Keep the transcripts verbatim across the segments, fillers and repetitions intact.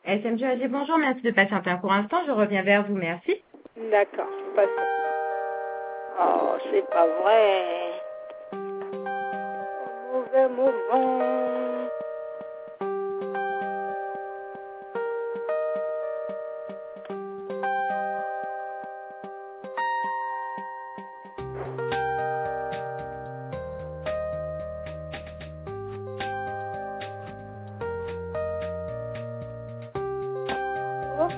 S M G A G, bonjour, merci de patienter un court instant, je reviens vers vous, merci. D'accord, je passe. Oh, c'est pas vrai. Mauvais moment. Oh.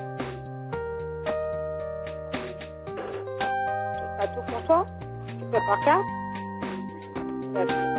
C'est pas tout pour toi? Tu fais par carte? D'accord.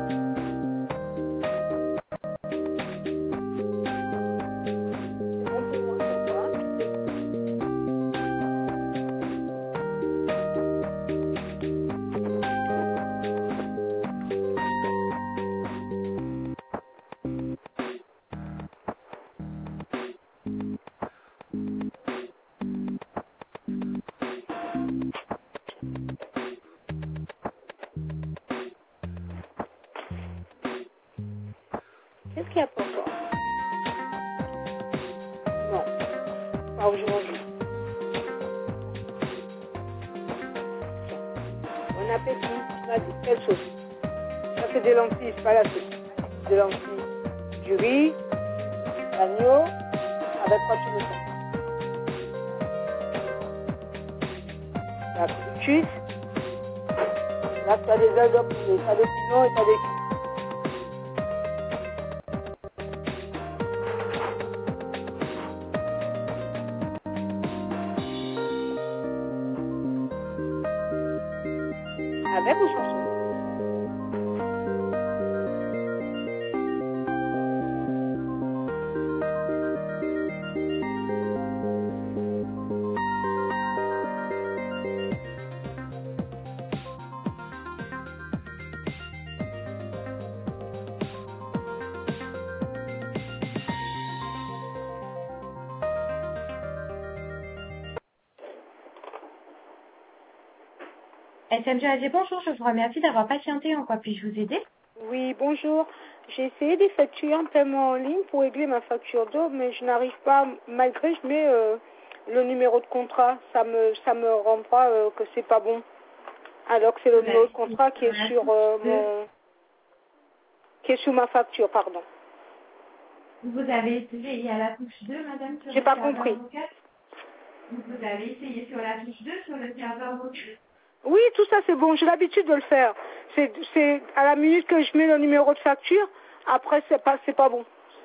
Qu'est-ce qu'il y a pour toi? Non, pas aujourd'hui. Bon appétit. Tu m'as dit quelle sauce? Ça c'est des lentilles, c'est pas la sauce. Des lentilles. Du riz, l'agneau, avec quoi tu veux faire? La cuisse. Là tu as des ailes de poulet, tu as des pignons et tu as des cuisses. Avec ou sans sauce? S M G A G, bonjour, je vous remercie d'avoir patienté, en quoi puis-je vous aider? Oui, bonjour. J'ai essayé d'effectuer un paiement en ligne pour régler ma facture d'eau, mais je n'arrive pas, malgré je mets euh, le numéro de contrat, ça me ça me rend pas euh, que c'est pas bon. Alors que c'est le numéro de contrat qui est sur euh, mon qui est sur ma facture, pardon. Vous avez essayé à la touche deux, madame, sur J'ai le pas serveur compris. vocal? Vous avez essayé sur la touche deux, sur le serveur vocal? Oui, tout ça c'est bon, j'ai l'habitude de le faire. C'est c'est à la minute que je mets le numéro de facture, après c'est pas c'est pas bon.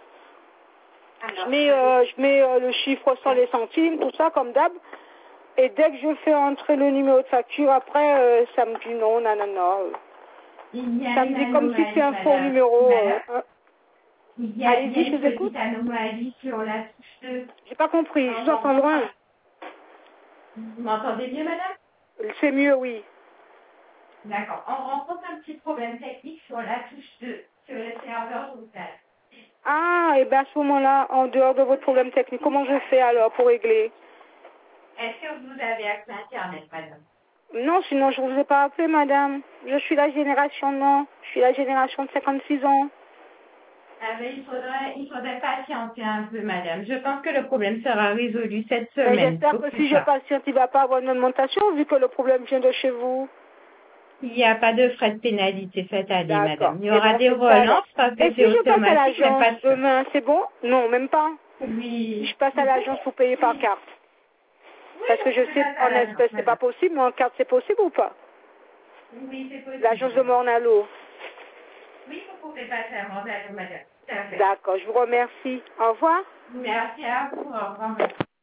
Alors, Je mets, euh, je mets euh, le chiffre sans les centimes, tout ça comme d'hab. Et dès que je fais entrer le numéro de facture, après, euh, ça me dit non, nanana. il y a Ça une me dit comme si anomalie, c'était un faux madame. numéro. Madame, Euh, euh. il y a, il y a Allez-y, je une vous écoute. petite anomalie sur la touche deux. J'ai pas compris, je vous En entends loin. rentrant. Vous m'entendez mieux, madame? C'est mieux, oui. D'accord. On rencontre un petit problème technique sur la touche deux, sur le serveur vocal. Ah, et bien à ce moment-là, en dehors de votre problème technique, comment je fais alors pour régler? Est-ce que vous avez accès à Internet, madame? Non, sinon je ne vous ai pas appelé, madame. Je suis la génération, non. Je suis la génération de cinquante-six ans. Ah ben, il faudrait, il faudrait patienter un peu, madame. Je pense que le problème sera résolu cette Mais semaine. j'espère au que plus si je tard. patiente, il ne va pas avoir une augmentation vu que le problème vient de chez vous. Il n'y a pas de frais de pénalité cette année, D'accord. madame. Il y Eh aura bien, des c'est ça alors. relances parce que Et c'est si je passe à automatique, mais l'agence pas de frais. demain, c'est bon? Non, même pas. Si Oui. je passe à l'agence pour payer par carte. Parce que je sais en espèces c'est pas possible, mais en carte c'est possible ou pas? Oui, c'est possible. L'agence de Mornalo. Oui, vous pouvez passer à Mornalo, madame. Tout à fait. D'accord, je vous remercie. Au revoir. Merci à vous. Au revoir, madame.